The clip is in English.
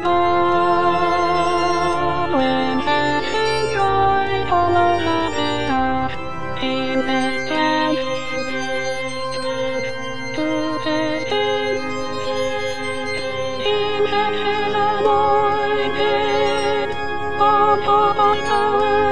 When having joy, follow the path. In his hand, to his end. In heaven anointed, on top of the